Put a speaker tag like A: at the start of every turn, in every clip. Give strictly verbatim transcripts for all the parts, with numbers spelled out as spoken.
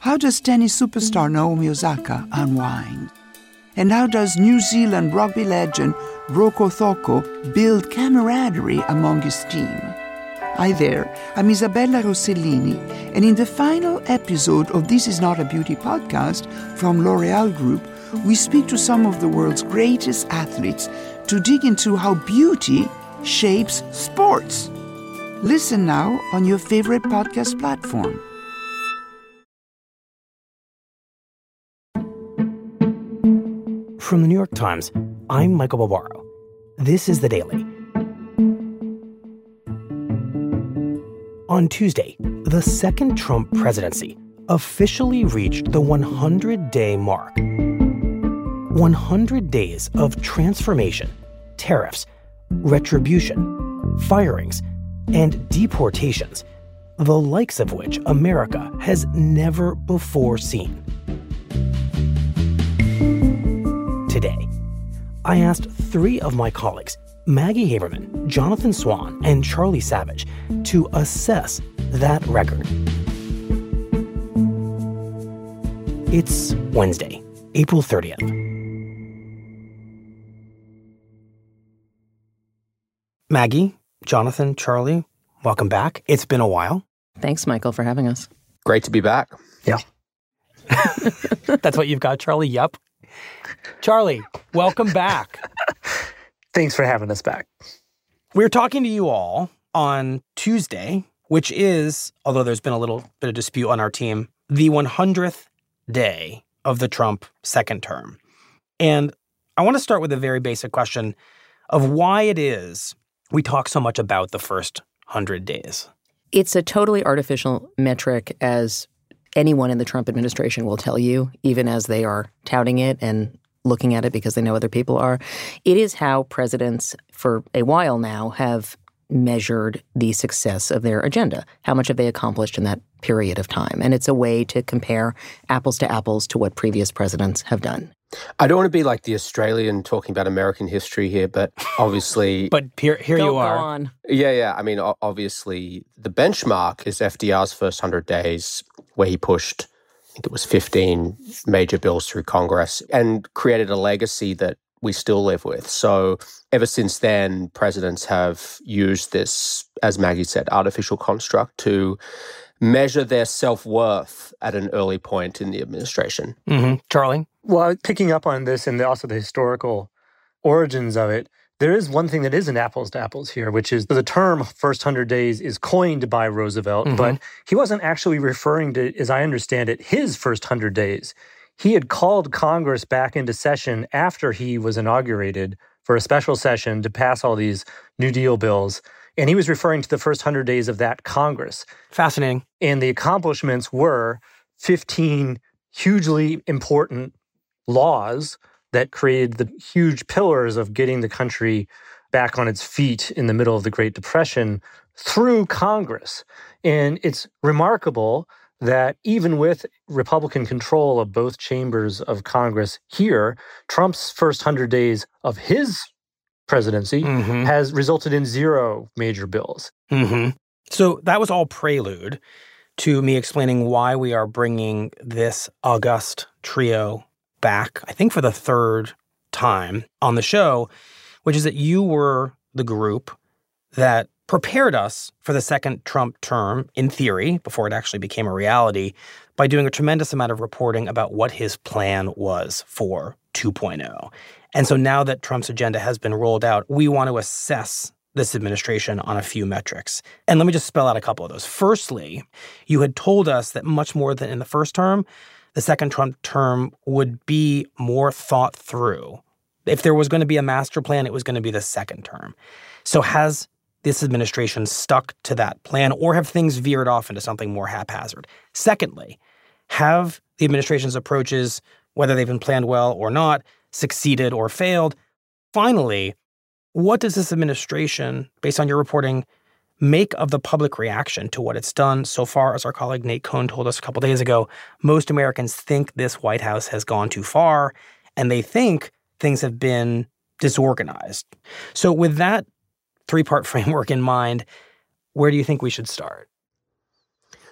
A: How does tennis superstar Naomi Osaka unwind? And how does New Zealand rugby legend Roko Thoko build camaraderie among his team? Hi there, I'm Isabella Rossellini, and in the final episode of This Is Not a Beauty podcast from L'Oréal Group, we speak to some of the world's greatest athletes to dig into how beauty shapes sports. Listen now on your favorite podcast platform.
B: From the New York Times, I'm Michael Barbaro. This is The Daily. On Tuesday, the second Trump presidency officially reached the hundred-day mark. one hundred days of transformation, tariffs, retribution, firings, and deportations, the likes of which America has never before seen. Today, I asked three of my colleagues, Maggie Haberman, Jonathan Swan, and Charlie Savage, to assess that record. It's Wednesday, April thirtieth. Maggie, Jonathan, Charlie, welcome back. It's been a while.
C: Thanks, Michael, for having us.
D: Great to be back.
B: Yeah. That's what you've got, Charlie? Yep. Charlie, welcome back.
E: Thanks for having us back.
B: We're talking to you all on Tuesday, which is, although there's been a little bit of dispute on our team, the hundredth day of the Trump second term. And I want to start with a very basic question of why it is we talk so much about the first hundred days.
C: It's a totally artificial metric, as anyone in the Trump administration will tell you, even as they are touting it and looking at it because they know other people are. It is how presidents for a while now have measured the success of their agenda. How much have they accomplished in that period of time? And it's a way to compare apples to apples to what previous presidents have done.
D: I don't want to be like the Australian talking about American history here, but obviously...
B: but here, here
C: Go
B: you are.
C: on.
D: Yeah, yeah. I mean, obviously, the benchmark is F D R's first hundred days, where he pushed, I think it was fifteen major bills through Congress and created a legacy that we still live with. So ever since then, presidents have used this, as Maggie said, artificial construct to measure their self-worth at an early point in the administration.
B: Mm-hmm. Charlie?
E: Well, picking up on this and also the historical origins of it, there is one thing that isn't apples to apples here, which is the term first hundred days is coined by Roosevelt, mm-hmm. but he wasn't actually referring to, as I understand it, his first hundred days. He had called Congress back into session after he was inaugurated for a special session to pass all these New Deal bills. And he was referring to the first hundred days of that Congress.
B: Fascinating.
E: And the accomplishments were fifteen hugely important laws that created the huge pillars of getting the country back on its feet in the middle of the Great Depression through Congress. And it's remarkable that even with Republican control of both chambers of Congress here, Trump's first hundred days of his presidency mm-hmm. has resulted in zero major bills.
B: Mm-hmm. So that was all prelude to me explaining why we are bringing this august trio back, I think for the third time on the show, which is that you were the group that prepared us for the second Trump term, in theory, before it actually became a reality, by doing a tremendous amount of reporting about what his plan was for two point oh. And so now that Trump's agenda has been rolled out, we want to assess this administration on a few metrics. And let me just spell out a couple of those. Firstly, you had told us that much more than in the first term, the second Trump term would be more thought through. If there was going to be a master plan, it was going to be the second term. So has this administration stuck to that plan, or have things veered off into something more haphazard? Secondly, have the administration's approaches, whether they've been planned well or not, succeeded or failed? Finally, what does this administration, based on your reporting, make of the public reaction to what it's done so far? As our colleague Nate Cohn told us a couple days ago, most Americans think this White House has gone too far, and they think things have been disorganized. So with that three-part framework in mind, where do you think we should start?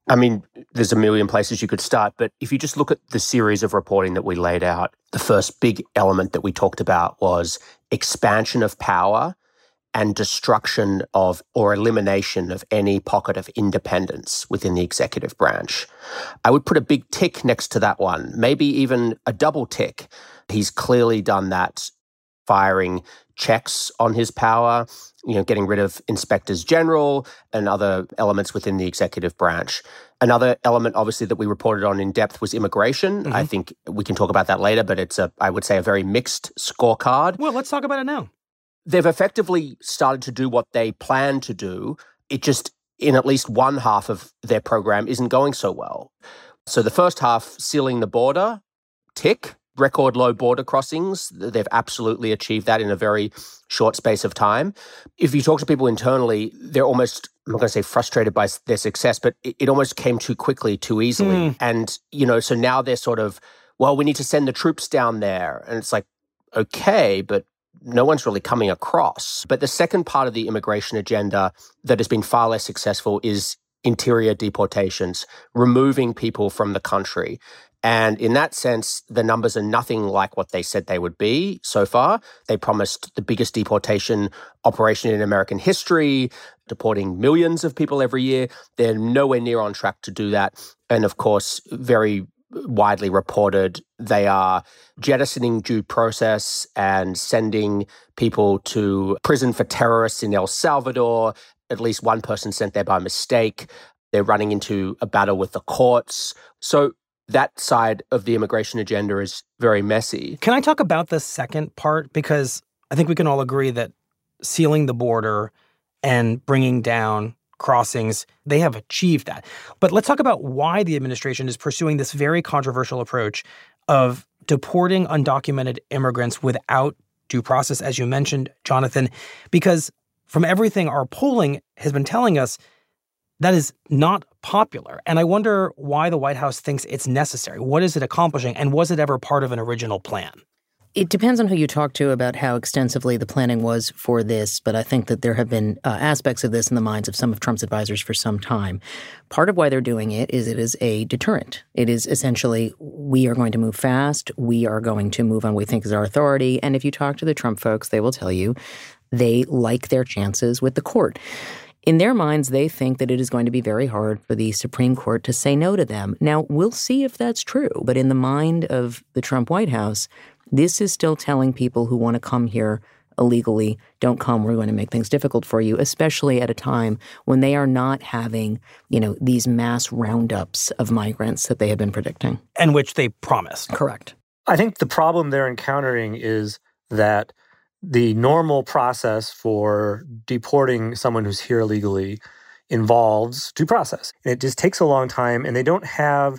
D: I mean, there's a million places you could start, but if you just look at the series of reporting that we laid out, the first big element that we talked about was expansion of power and destruction of or elimination of any pocket of independence within the executive branch. I would put a big tick next to that one, maybe even a double tick. He's clearly done that, firing checks on his power, you know, getting rid of inspectors general and other elements within the executive branch. Another element, obviously, that we reported on in depth was immigration. Mm-hmm. I think we can talk about that later, but it's a, I would say, a very mixed scorecard.
B: Well, let's talk about it now.
D: They've effectively started to do what they plan to do. It just, in at least one half of their program, isn't going so well. So the first half, sealing the border, tick. Record low border crossings. They've absolutely achieved that in a very short space of time. If you talk to people internally, they're almost, I'm not going to say frustrated by their success, but it, it almost came too quickly, too easily. Mm. And, you know, so now they're sort of, well, we need to send the troops down there. And it's like, okay, but no one's really coming across. But the second part of the immigration agenda that has been far less successful is interior deportations, removing people from the country. And in that sense, the numbers are nothing like what they said they would be so far. They promised the biggest deportation operation in American history, deporting millions of people every year. They're nowhere near on track to do that. And of course, very widely reported, they are jettisoning due process and sending people to prison for terrorists in El Salvador. At least one person sent there by mistake. They're running into a battle with the courts. So that side of the immigration agenda is very messy.
B: Can I talk about the second part? Because I think we can all agree that sealing the border and bringing down crossings, they have achieved that. But let's talk about why the administration is pursuing this very controversial approach of deporting undocumented immigrants without due process, as you mentioned, Jonathan, because from everything our polling has been telling us, that is not popular. And I wonder why the White House thinks it's necessary. What is it accomplishing? And was it ever part of an original plan?
C: It depends on who you talk to about how extensively the planning was for this, but I think that there have been uh, aspects of this in the minds of some of Trump's advisors for some time. Part of why they're doing it is it is a deterrent. It is essentially, we are going to move fast. We are going to move on what we think is our authority. And if you talk to the Trump folks, they will tell you they like their chances with the court. In their minds, they think that it is going to be very hard for the Supreme Court to say no to them. Now, we'll see if that's true. But in the mind of the Trump White House, this is still telling people who want to come here illegally, don't come, we're going to make things difficult for you, especially at a time when they are not having, you know, these mass roundups of migrants that they have been predicting.
B: And which they promised.
C: Correct.
E: I think the problem they're encountering is that the normal process for deporting someone who's here illegally involves due process. And it just takes a long time, and they don't have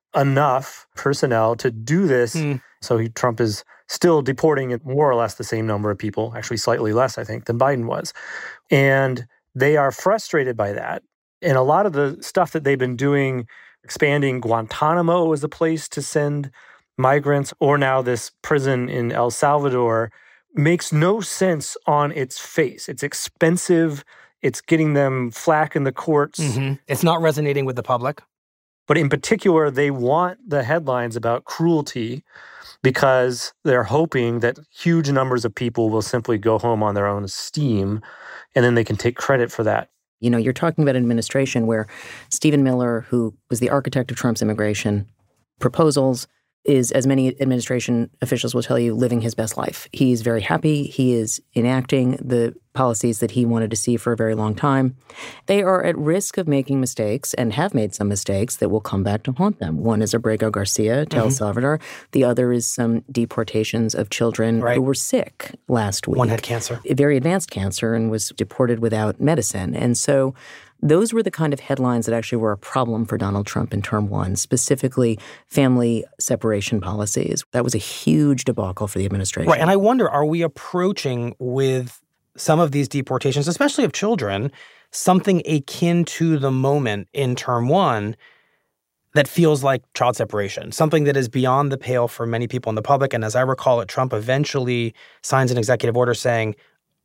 E: enough personnel to do this. Mm. So he, Trump is still deporting more or less the same number of people, actually slightly less, I think, than Biden was. And they are frustrated by that. And a lot of the stuff that they've been doing, expanding Guantanamo as a place to send migrants, or now this prison in El Salvador, makes no sense on its face. It's expensive. It's getting them flack in the courts.
B: Mm-hmm. It's not resonating with the public.
E: But in particular, they want the headlines about cruelty because they're hoping that huge numbers of people will simply go home on their own steam, and then they can take credit for that.
C: You know, you're talking about an administration where Stephen Miller, who was the architect of Trump's immigration proposals, is, as many administration officials will tell you, living his best life. He's very happy. He is enacting the policies that he wanted to see for a very long time. They are at risk of making mistakes and have made some mistakes that will come back to haunt them. One is Abrego Garcia to mm-hmm. El Salvador. The other is some deportations of children right. who were sick last week.
B: One had cancer.
C: Very advanced cancer and was deported without medicine. And so those were the kind of headlines that actually were a problem for Donald Trump in term one, specifically family separation policies. That was a huge debacle for the administration.
B: Right. And I wonder, are we approaching with some of these deportations, especially of children, something akin to the moment in term one that feels like child separation, something that is beyond the pale for many people in the public? And as I recall it, Trump eventually signs an executive order saying,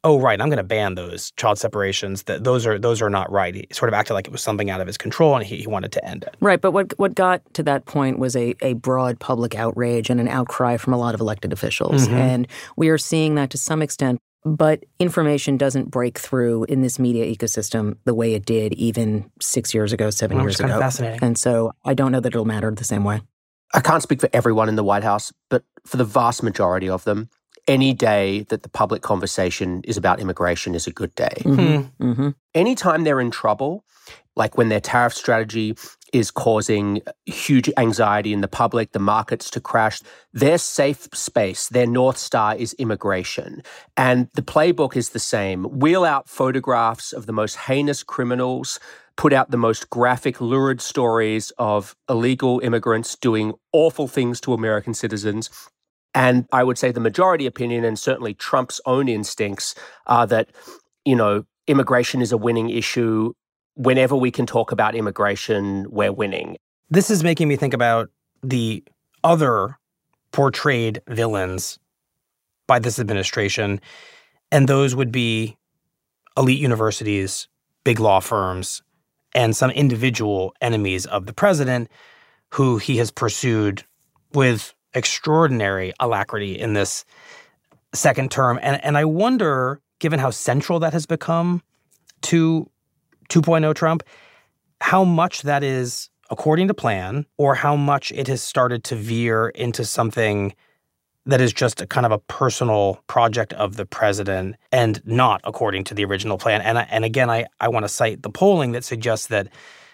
B: oh, right, I'm going to ban those child separations. That those are those are not right. He sort of acted like it was something out of his control, and he, he wanted to end it.
C: Right, but what what got to that point was a, a broad public outrage and an outcry from a lot of elected officials. Mm-hmm. And we are seeing that to some extent, but information doesn't break through in this media ecosystem the way it did even six years ago, seven
B: well,
C: years
B: kind
C: ago.
B: Of fascinating.
C: And so I don't know that it'll matter the same way.
D: I can't speak for everyone in the White House, but for the vast majority of them, any day that the public conversation is about immigration is a good day.
C: Mm-hmm. Mm-hmm.
D: Anytime they're in trouble, like when their tariff strategy is causing huge anxiety in the public, the markets to crash, their safe space, their North Star is immigration. And the playbook is the same. Wheel out photographs of the most heinous criminals, put out the most graphic, lurid stories of illegal immigrants doing awful things to American citizens. And I would say the majority opinion, and certainly Trump's own instincts, are that, you know, immigration is a winning issue. Whenever we can talk about immigration, we're winning.
B: This is making me think about the other portrayed villains by this administration, and those would be elite universities, big law firms, and some individual enemies of the president who he has pursued with extraordinary alacrity in this second term. And, and I wonder, given how central that has become to two point oh Trump, how much that is according to plan, or how much it has started to veer into something that is just a kind of a personal project of the president and not according to the original plan. And, I, and again, I, I want to cite the polling that suggests that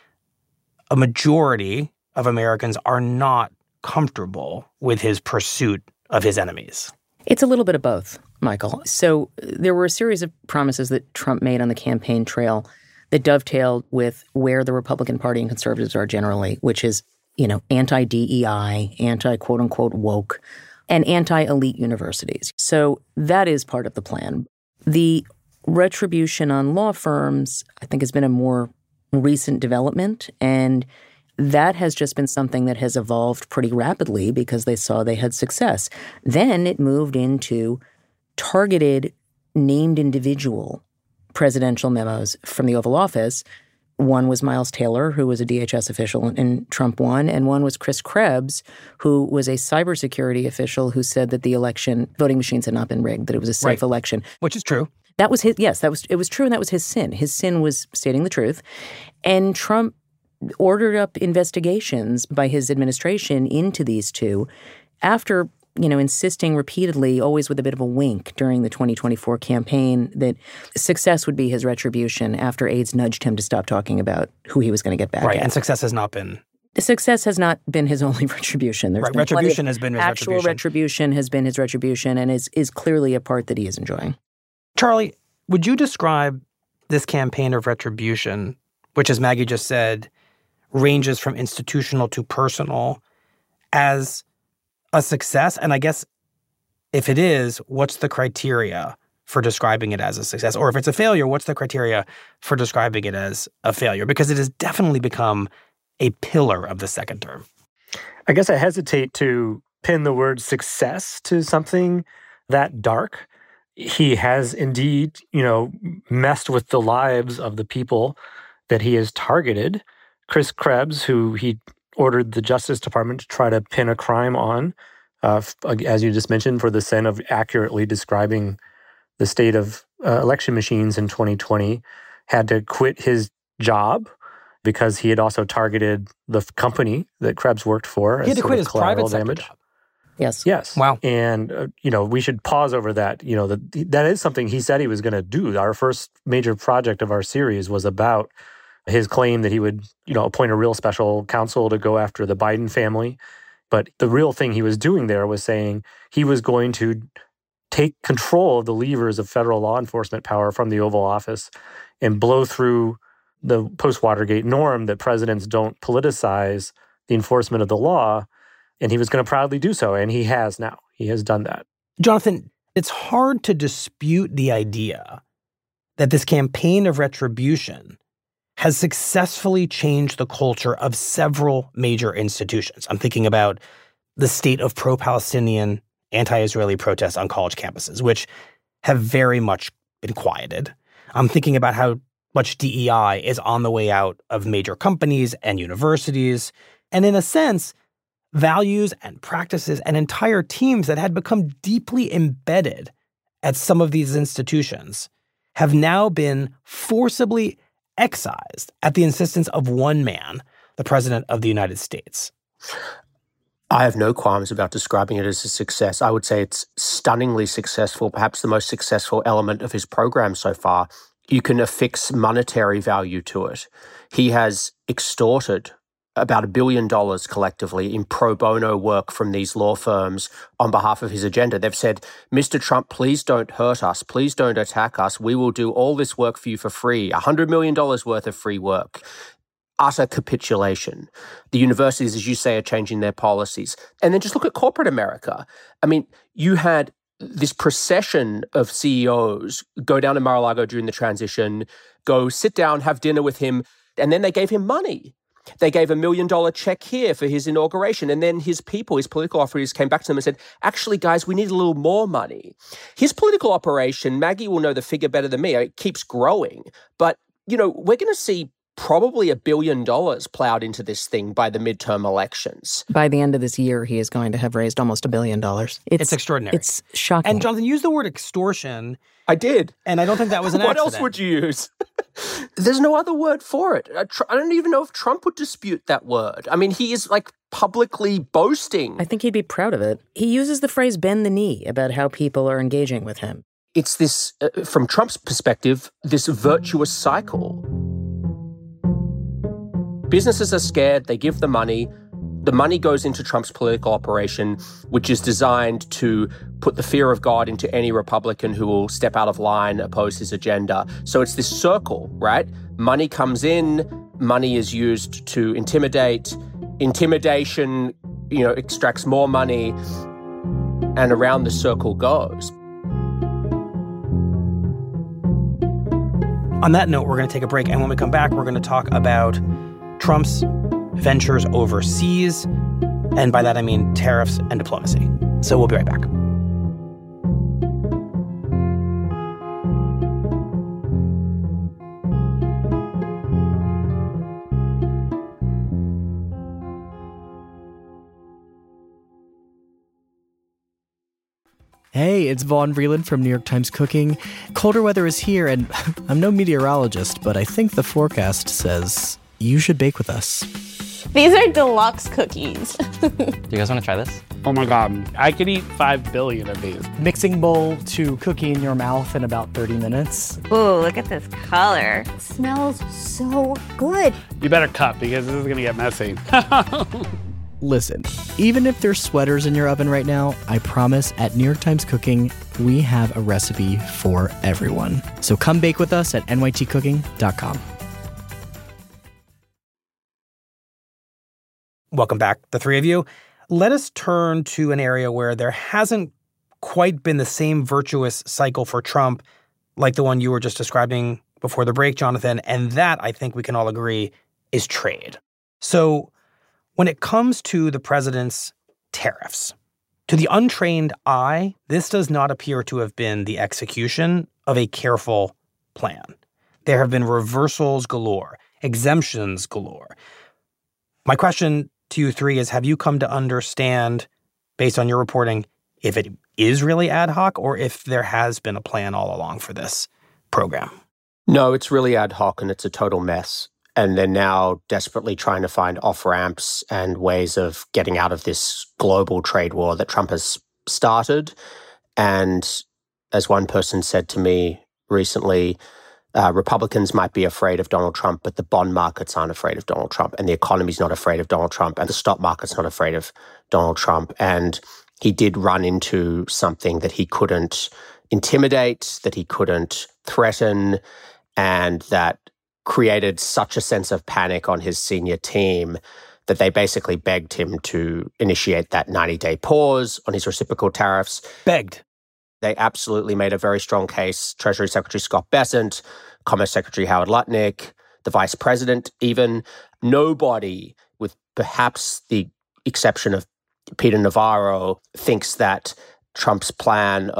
B: a majority of Americans are not comfortable with his pursuit of his enemies.
C: It's a little bit of both, Michael. So there were a series of promises that Trump made on the campaign trail that dovetailed with where the Republican Party and conservatives are generally, which is, you know, anti-D E I, anti-quote-unquote woke, and anti-elite universities. So that is part of the plan. The retribution on law firms, I think, has been a more recent development, and that has just been something that has evolved pretty rapidly because they saw they had success. Then it moved into targeted, named individual presidential memos from the Oval Office. One was Miles Taylor, who was a D H S official in Trump one, and one was Chris Krebs, who was a cybersecurity official who said that the election, voting machines had not been rigged, that it was a safe
B: right.
C: election.
B: Which is true.
C: That was his, yes, that was, it was true, and that was his sin. His sin was stating the truth. And Trump ordered up investigations by his administration into these two after, you know, insisting repeatedly, always with a bit of a wink during the twenty twenty-four campaign, that success would be his retribution after aides nudged him to stop talking about who he was going to get back
B: right,
C: at.
B: And success has not been.
C: Success has not been his only retribution. There's
B: right,
C: been
B: retribution has been his
C: actual
B: retribution.
C: retribution has been his retribution, and is is clearly a part that he is enjoying.
B: Charlie, would you describe this campaign of retribution, which, as Maggie just said, ranges from institutional to personal, as a success? And I guess if it is, what's the criteria for describing it as a success? Or if it's a failure, what's the criteria for describing it as a failure? Because it has definitely become a pillar of the second term.
E: I guess I hesitate to pin the word success to something that dark. He has indeed, you know, messed with the lives of the people that he has targeted. Chris Krebs, who he ordered the Justice Department to try to pin a crime on, uh, as you just mentioned, for the sin of accurately describing the state of uh, election machines in twenty twenty, had to quit his job because he had also targeted the company that Krebs worked for.
B: He had to quit his private sector job.
C: Yes.
E: Yes.
B: Wow.
E: And, uh, you know, we should pause over that. You know, that that is something he said he was going to do. Our first major project of our series was about his claim that he would, you know, appoint a real special counsel to go after the Biden family. But the real thing he was doing there was saying he was going to take control of the levers of federal law enforcement power from the Oval Office and blow through the post-Watergate norm that presidents don't politicize the enforcement of the law. And he was going to proudly do so. And he has now. He has done that.
B: Jonathan, it's hard to dispute the idea that this campaign of retribution has successfully changed the culture of several major institutions. I'm thinking about the state of pro-Palestinian, anti-Israeli protests on college campuses, which have very much been quieted. I'm thinking about how much D E I is on the way out of major companies and universities. And in a sense, values and practices and entire teams that had become deeply embedded at some of these institutions have now been forcibly excised at the insistence of one man, the President of the United States.
D: I have no qualms about describing it as a success. I would say it's stunningly successful, perhaps the most successful element of his program so far. You can affix monetary value to it. He has extorted about a billion dollars collectively in pro bono work from these law firms on behalf of his agenda. They've said, Mister Trump, please don't hurt us. Please don't attack us. We will do all this work for you for free, one hundred million dollars worth of free work. Utter capitulation. The universities, as you say, are changing their policies. And then just look at corporate America. I mean, you had this procession of C E Os go down to Mar-a-Lago during the transition, go sit down, have dinner with him, and then they gave him money. They gave a million dollar check here for his inauguration. And then his people, his political operatives came back to them and said, actually, guys, we need a little more money. His political operation, Maggie will know the figure better than me, it keeps growing. But, you know, we're going to see probably a billion dollars plowed into this thing by the midterm elections.
C: By the end of this year, he is going to have raised almost a billion dollars. It's,
B: it's extraordinary.
C: It's shocking.
B: And Jonathan used the word extortion.
D: I did.
B: And I don't think that was an
D: what
B: accident.
D: What else would you use? There's no other word for it. I don't even know if Trump would dispute that word. I mean, he is like publicly boasting.
C: I think he'd be proud of it. He uses the phrase bend the knee about how people are engaging with him.
D: It's this, uh, from Trump's perspective, this virtuous cycle. Businesses are scared, they give the money. The money goes into Trump's political operation, which is designed to put the fear of God into any Republican who will step out of line, oppose his agenda. So it's this circle, right? Money comes in, money is used to intimidate. Intimidation, you know, extracts more money, and around the circle goes.
B: On that note, we're going to take a break. And when we come back, we're going to talk about Trump's ventures overseas. And by that, I mean tariffs and diplomacy. So we'll be right back.
F: Hey, it's Vaughn Vreeland from New York Times Cooking. Colder weather is here, and I'm no meteorologist, but I think the forecast says you should bake with us.
G: These are deluxe cookies.
H: Do you guys want to try this?
I: Oh my God, I could eat five billion of these.
F: Mixing bowl to cookie in your mouth in about thirty minutes.
G: Ooh, look at this color.
J: It smells so good.
I: You better cut because this is going to get messy.
F: Listen, even if there's sweaters in your oven right now, I promise at New York Times Cooking, we have a recipe for everyone. So come bake with us at N Y T cooking dot com.
B: Welcome back, the three of you. Let us turn to an area where there hasn't quite been the same virtuous cycle for Trump like the one you were just describing before the break, Jonathan, and that, I think we can all agree, is trade. So when it comes to the president's tariffs, to the untrained eye, this does not appear to have been the execution of a careful plan. There have been reversals galore, exemptions galore. My question to you three is, have you come to understand, based on your reporting, if it is really ad hoc or if there has been a plan all along for this program?
D: No, it's really ad hoc and it's a total mess. And they're now desperately trying to find off-ramps and ways of getting out of this global trade war that Trump has started. And as one person said to me recently, uh, Republicans might be afraid of Donald Trump, but the bond markets aren't afraid of Donald Trump, and the economy's not afraid of Donald Trump, and the stock market's not afraid of Donald Trump. And he did run into something that he couldn't intimidate, that he couldn't threaten, and that created such a sense of panic on his senior team that they basically begged him to initiate that ninety-day pause on his reciprocal tariffs.
B: Begged.
D: They absolutely made a very strong case. Treasury Secretary Scott Bessent, Commerce Secretary Howard Lutnick, the Vice President even. Nobody, with perhaps the exception of Peter Navarro, thinks that Trump's plan of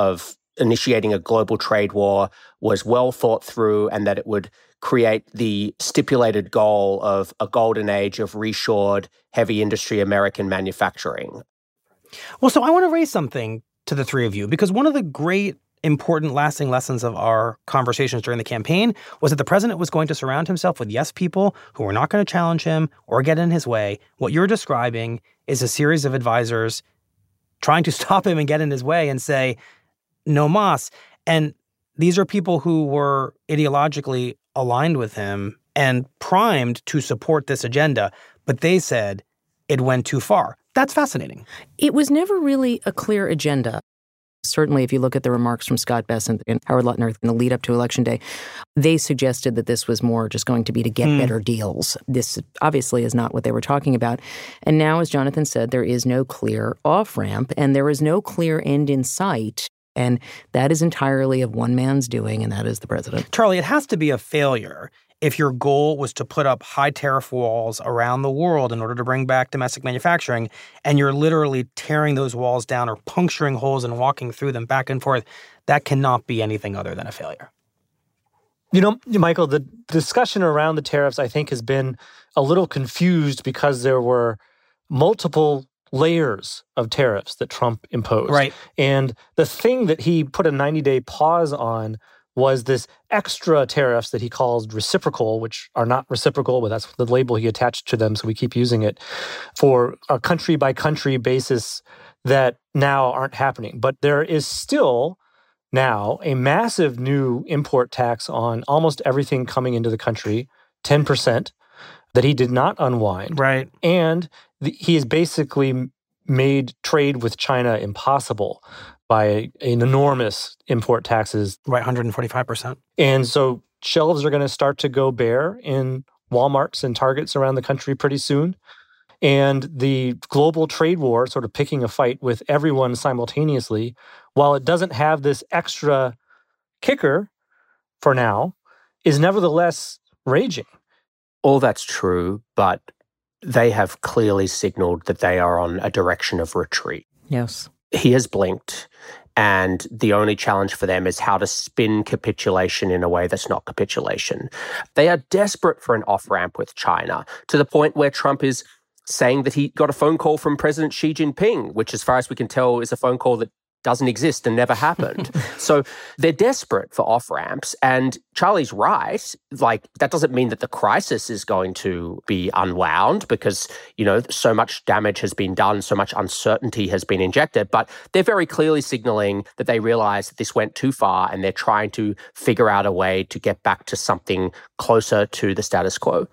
D: initiating a global trade war was well thought through and that it would create the stipulated goal of a golden age of reshored, heavy industry American manufacturing.
B: Well, so I want to raise something to the three of you, because one of the great, important, lasting lessons of our conversations during the campaign was that the president was going to surround himself with yes people who were not going to challenge him or get in his way. What you're describing is a series of advisors trying to stop him and get in his way and say, no mas. And these are people who were ideologically aligned with him and primed to support this agenda, but they said it went too far. That's fascinating.
C: It was never really a clear agenda. Certainly, if you look at the remarks from Scott Bessent and Howard Lutnick in the lead up to Election Day, they suggested that this was more just going to be to get mm. better deals. This obviously is not what they were talking about. And now, as Jonathan said, there is no clear off-ramp and there is no clear end in sight. And that is entirely of one man's doing, and that is the president.
B: Charlie, it has to be a failure if your goal was to put up high tariff walls around the world in order to bring back domestic manufacturing, and you're literally tearing those walls down or puncturing holes and walking through them back and forth. That cannot be anything other than a failure.
E: You know, Michael, the discussion around the tariffs, I think, has been a little confused because there were multiple layers of tariffs that Trump imposed.
B: Right.
E: And the thing that he put a ninety-day pause on was this extra tariffs that he calls reciprocal, which are not reciprocal, but that's the label he attached to them, so we keep using it, for a country-by-country basis that now aren't happening. But there is still now a massive new import tax on almost everything coming into the country, ten percent, that he did not unwind.
B: Right.
E: And the, he has basically made trade with China impossible by an enormous import taxes.
B: Right, one hundred forty-five percent.
E: And so shelves are going to start to go bare in Walmarts and Targets around the country pretty soon. And the global trade war sort of picking a fight with everyone simultaneously, while it doesn't have this extra kicker for now, is nevertheless raging.
D: All that's true, but they have clearly signaled that they are on a direction of retreat.
C: Yes.
D: He has blinked, and the only challenge for them is how to spin capitulation in a way that's not capitulation. They are desperate for an off-ramp with China, to the point where Trump is saying that he got a phone call from President Xi Jinping, which, as far as we can tell, is a phone call that doesn't exist and never happened. So they're desperate for off-ramps. And Charlie's right. Like, that doesn't mean that the crisis is going to be unwound because, you know, so much damage has been done, so much uncertainty has been injected. But they're very clearly signaling that they realize that this went too far and they're trying to figure out a way to get back to something closer to the status quo.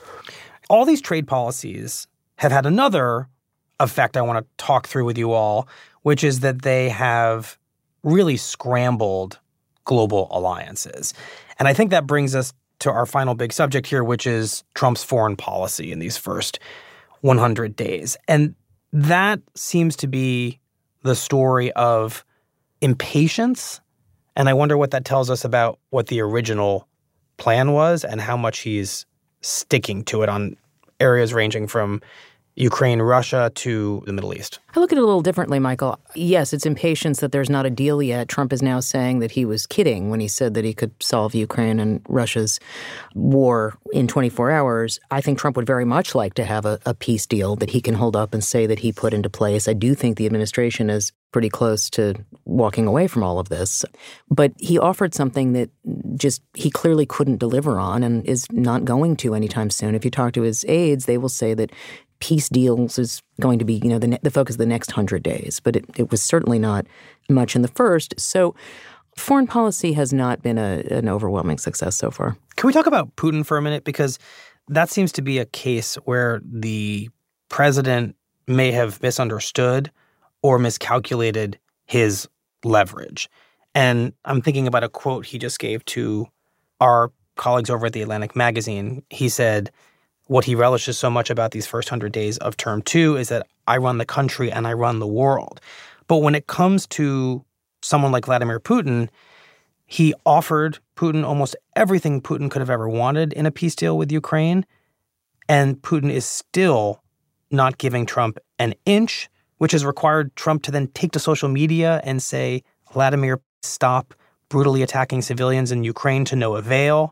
B: All these trade policies have had another effect I want to talk through with you all, which is that they have really scrambled global alliances. And I think that brings us to our final big subject here, which is Trump's foreign policy in these first one hundred days. And that seems to be the story of impatience. And I wonder what that tells us about what the original plan was and how much he's sticking to it on areas ranging from Ukraine, Russia, to the Middle East.
C: I look at it a little differently, Michael. Yes, it's impatience that there's not a deal yet. Trump is now saying that he was kidding when he said that he could solve Ukraine and Russia's war in twenty-four hours. I think Trump would very much like to have a, a peace deal that he can hold up and say that he put into place. I do think the administration is pretty close to walking away from all of this. But he offered something that just he clearly couldn't deliver on and is not going to anytime soon. If you talk to his aides, they will say that peace deals is going to be, you know, the, the focus of the next hundred days. But it, it was certainly not much in the first. So foreign policy has not been a, an overwhelming success so far.
B: Can we talk about Putin for a minute? Because that seems to be a case where the president may have misunderstood or miscalculated his leverage. And I'm thinking about a quote he just gave to our colleagues over at The Atlantic magazine. He said, what he relishes so much about these first hundred days of term two is that I run the country and I run the world. But when it comes to someone like Vladimir Putin, he offered Putin almost everything Putin could have ever wanted in a peace deal with Ukraine. And Putin is still not giving Trump an inch, which has required Trump to then take to social media and say, Vladimir stop brutally attacking civilians in Ukraine to no avail.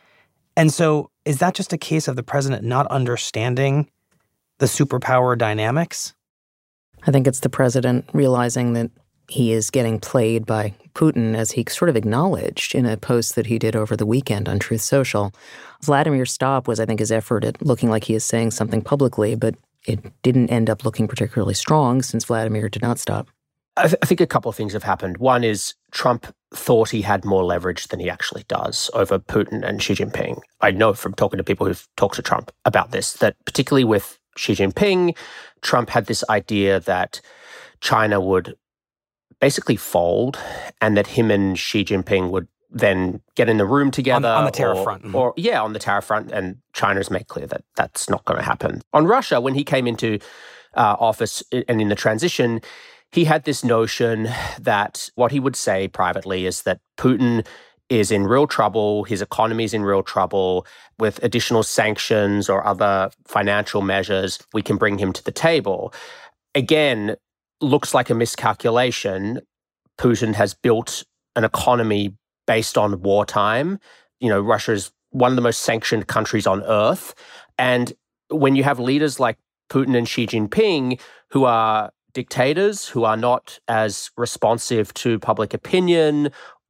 B: And so is that just a case of the president not understanding the superpower dynamics?
C: I think it's the president realizing that he is getting played by Putin, as he sort of acknowledged in a post that he did over the weekend on Truth Social. Vladimir's stop was, I think, his effort at looking like he is saying something publicly, but it didn't end up looking particularly strong since Vladimir did not stop.
D: I, th- I think a couple of things have happened. One is Trump thought he had more leverage than he actually does over Putin and Xi Jinping. I know from talking to people who've talked to Trump about this, that particularly with Xi Jinping, Trump had this idea that China would basically fold and that him and Xi Jinping would then get in the room together.
B: On, on the tariff
D: or,
B: front. Mm-hmm.
D: Or, yeah, on the tariff front. And China's made clear that that's not going to happen. On Russia, when he came into uh, office and in the transition, he had this notion that what he would say privately is that Putin is in real trouble, his economy is in real trouble. With additional sanctions or other financial measures, we can bring him to the table. Again, looks like a miscalculation. Putin has built an economy based on wartime. You know, Russia is one of the most sanctioned countries on earth. And when you have leaders like Putin and Xi Jinping, who are dictators, who are not as responsive to public opinion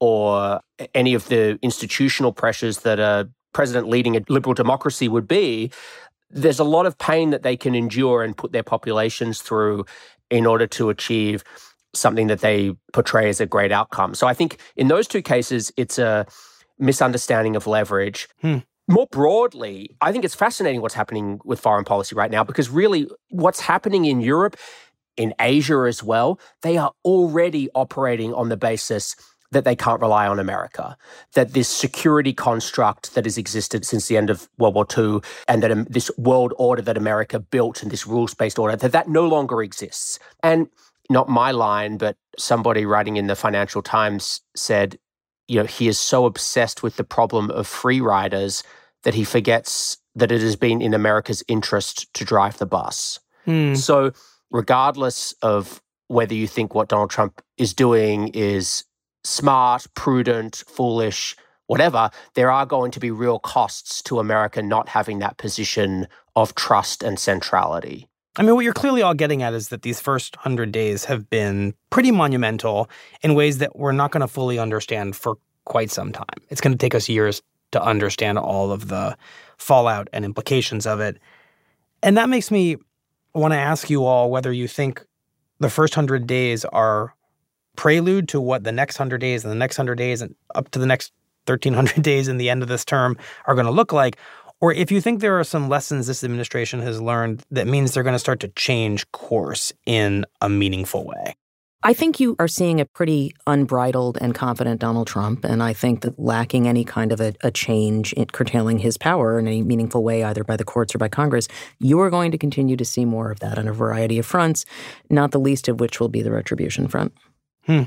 D: or any of the institutional pressures that a president leading a liberal democracy would be, there's a lot of pain that they can endure and put their populations through in order to achieve something that they portray as a great outcome. So I think in those two cases, it's a misunderstanding of leverage.
B: Hmm.
D: More broadly, I think it's fascinating what's happening with foreign policy right now, because really what's happening in Europe, in Asia as well, they are already operating on the basis that they can't rely on America, that this security construct that has existed since the end of World War Two and that um, this world order that America built and this rules-based order, that that no longer exists. And not my line, but somebody writing in the Financial Times said, you know, he is so obsessed with the problem of free riders that he forgets that it has been in America's interest to drive the bus.
B: Hmm.
D: So regardless of whether you think what Donald Trump is doing is smart, prudent, foolish, whatever, there are going to be real costs to America not having that position of trust and centrality.
B: I mean, what you're clearly all getting at is that these first hundred days have been pretty monumental in ways that we're not going to fully understand for quite some time. It's going to take us years to understand all of the fallout and implications of it. And that makes me want to ask you all whether you think the first hundred days are prelude to what the next hundred days and the next hundred days and up to the next thirteen hundred days in the end of this term are going to look like, or if you think there are some lessons this administration has learned that means they're going to start to change course in a meaningful way.
C: I think you are seeing a pretty unbridled and confident Donald Trump, and I think that lacking any kind of a, a change in curtailing his power in any meaningful way, either by the courts or by Congress, you are going to continue to see more of that on a variety of fronts, not the least of which will be the retribution front.
B: Hmm.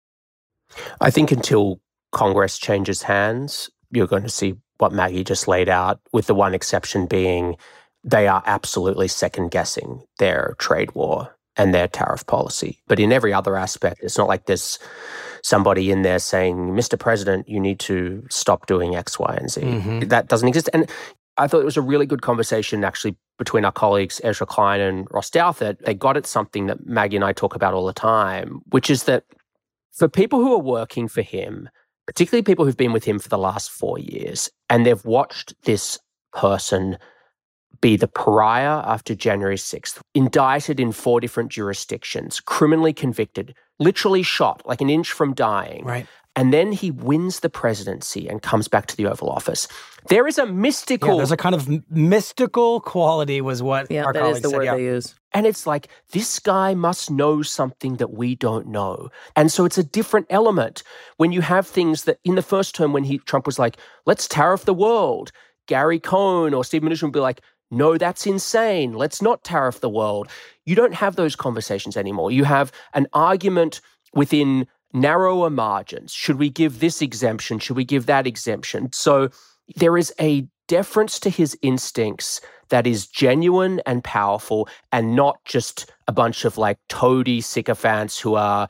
D: I think until Congress changes hands, you're going to see what Maggie just laid out, with the one exception being they are absolutely second-guessing their trade war and their tariff policy. But in every other aspect, it's not like there's somebody in there saying, Mister President, you need to stop doing X, Y, and Z. Mm-hmm. That doesn't exist. And I thought it was a really good conversation, actually, between our colleagues Ezra Klein and Ross Douthat. They got at something that Maggie and I talk about all the time, which is that for people who are working for him, particularly people who've been with him for the last four years, and they've watched this person be the pariah after January sixth, indicted in four different jurisdictions, criminally convicted, literally shot, like an inch from dying.
B: Right.
D: And then he wins the presidency and comes back to the Oval Office. There is a mystical...
B: Yeah, there's a kind of mystical quality was what
C: yeah,
B: our
C: that
B: colleagues
C: is the
B: said.
C: word
B: Yeah.
C: they use.
D: And it's like, this guy must know something that we don't know. And so it's a different element. When you have things that in the first term when he Trump was like, let's tariff the world, Gary Cohn or Steve Mnuchin would be like, no, that's insane. Let's not tariff the world. You don't have those conversations anymore. You have an argument within narrower margins. Should we give this exemption? Should we give that exemption? So there is a deference to his instincts that is genuine and powerful, and not just a bunch of like toady sycophants who are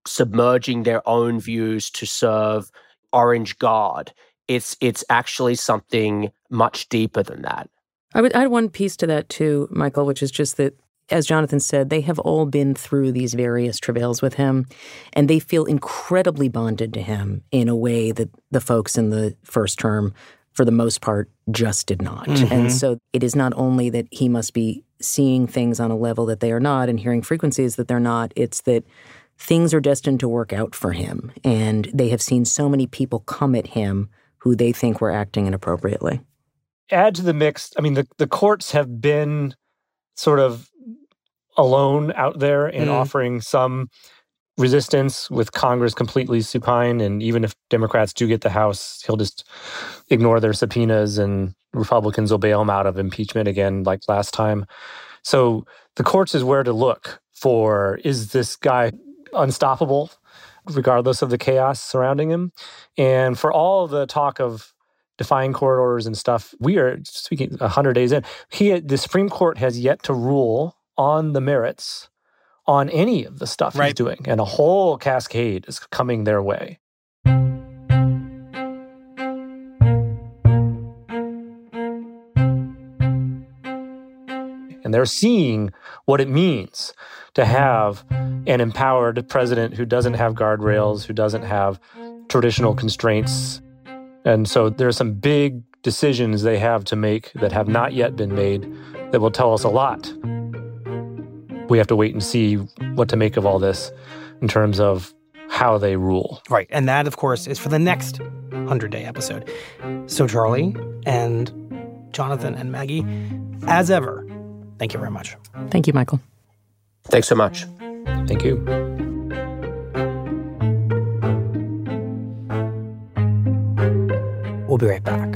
D: submerging their own views to serve Orange Guard. It's it's actually something much deeper than that.
C: I would add one piece to that too, Michael, which is just that, as Jonathan said, they have all been through these various travails with him, and they feel incredibly bonded to him in a way that the folks in the first term, for the most part, just did not. Mm-hmm. And so it is not only that he must be seeing things on a level that they are not and hearing frequencies that they're not, it's that things are destined to work out for him. And they have seen so many people come at him who they think were acting inappropriately.
E: Add to the mix, I mean, the, the courts have been sort of alone out there in mm. offering some resistance with Congress completely supine. And even if Democrats do get the House, he'll just ignore their subpoenas and Republicans will bail him out of impeachment again like last time. So the courts is where to look for, is this guy unstoppable regardless of the chaos surrounding him? And for all the talk of defying court orders and stuff, we are speaking one hundred days in. He, the Supreme Court has yet to rule on the merits on any of the stuff right. he's doing. And a whole cascade is coming their way. And they're seeing what it means to have an empowered president who doesn't have guardrails, who doesn't have traditional constraints. And so there are some big decisions they have to make that have not yet been made that will tell us a lot. We have to wait and see what to make of all this in terms of how they rule.
B: Right. And that, of course, is for the next one hundred day episode. So Charlie and Jonathan and Maggie, as ever, thank you very much.
C: Thank you, Michael.
D: Thanks so much.
E: Thank you.
B: We'll be right back.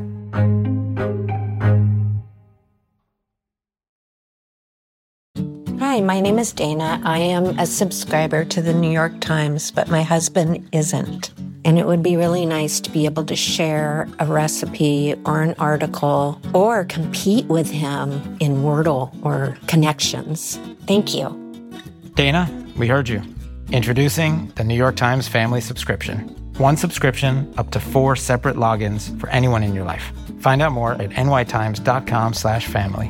J: Hi, my name is Dana. I am a subscriber to the New York Times, but my husband isn't. And it would be really nice to be able to share a recipe or an article or compete with him in Wordle or Connections. Thank you.
K: Dana, we heard you. Introducing the New York Times Family Subscription. One subscription, up to four separate logins for anyone in your life. Find out more at nytimes.com slash family.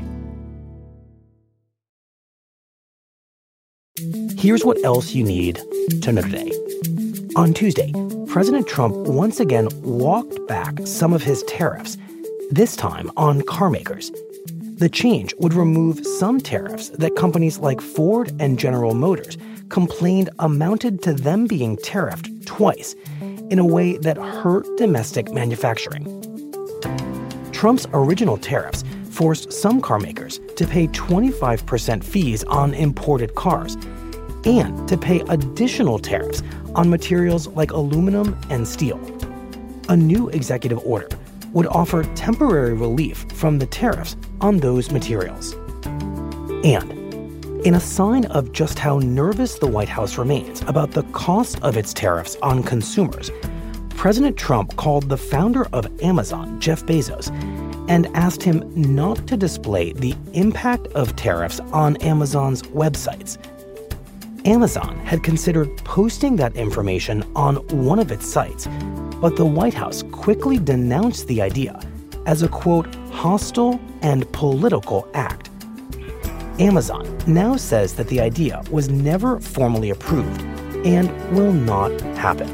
B: Here's what else you need to know today. On Tuesday, President Trump once again walked back some of his tariffs, this time on car makers. The change would remove some tariffs that companies like Ford and General Motors complained amounted to them being tariffed twice in a way that hurt domestic manufacturing. Trump's original tariffs forced some car makers to pay twenty-five percent fees on imported cars and to pay additional tariffs on materials like aluminum and steel. A new executive order would offer temporary relief from the tariffs on those materials. And in a sign of just how nervous the White House remains about the cost of its tariffs on consumers, President Trump called the founder of Amazon, Jeff Bezos, and asked him not to display the impact of tariffs on Amazon's websites. Amazon had considered posting that information on one of its sites, but the White House quickly denounced the idea as a, quote, hostile and political act. Amazon now says that the idea was never formally approved and will not happen.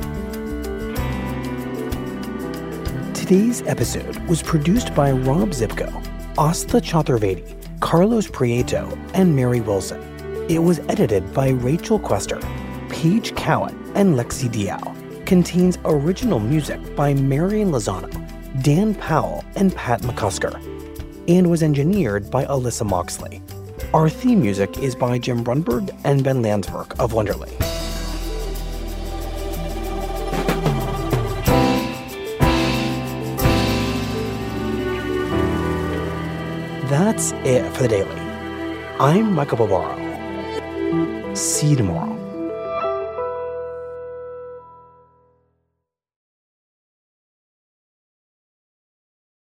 B: Today's episode was produced by Rob Zipko, Astha Chaturvedi, Carlos Prieto, and Mary Wilson. It was edited by Rachel Quester, Paige Cowan, and Lexi Diao. Contains original music by Marian Lozano, Dan Powell, and Pat McCusker, and was engineered by Alyssa Moxley. Our theme music is by Jim Brunberg and Ben Landsberg of Wonderly. That's it for the Daily. I'm Michael Barbaro. See you tomorrow.